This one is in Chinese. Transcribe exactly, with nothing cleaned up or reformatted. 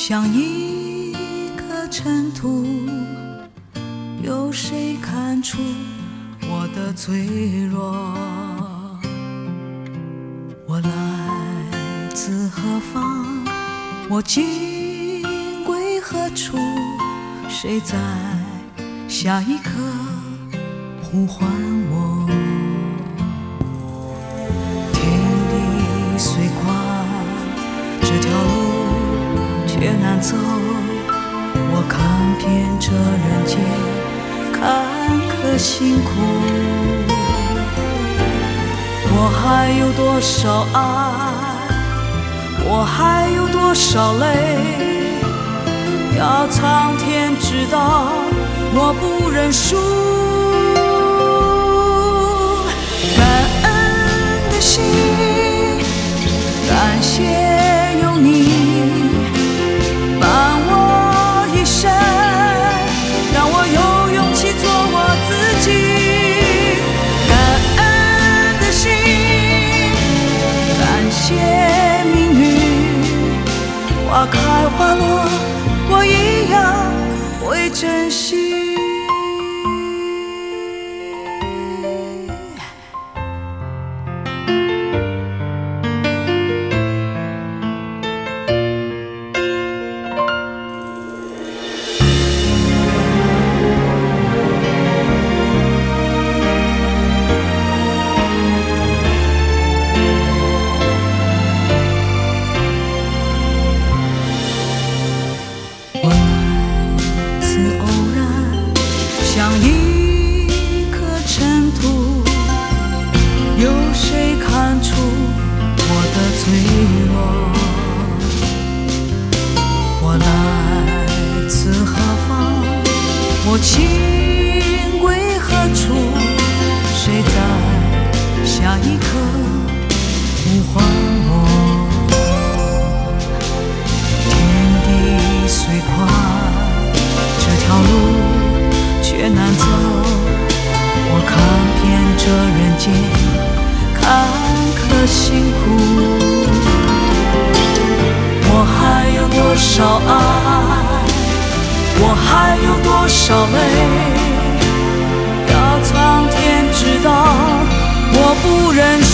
像一颗尘土，有谁看出我的脆弱？我来自何方？我今归何处？谁在下一刻呼唤我？天地虽宽，这条路却难走。我看遍这人间坎坷辛苦，我还有多少爱？我还有多少泪？要苍天知道，我不认输。感恩的心，感谢有你伴我一生，让我有勇气做我自己。感恩的心，感谢命运，花开花落，我一样会珍惜。像一颗尘土，有谁看出我的脆弱？我来自何方？我情归何处？谁在下一刻呼唤我？天地虽宽，这条路却难走，我看遍这人间坎坷辛苦，我还有多少爱？我还有多少泪？要苍天知道，我不忍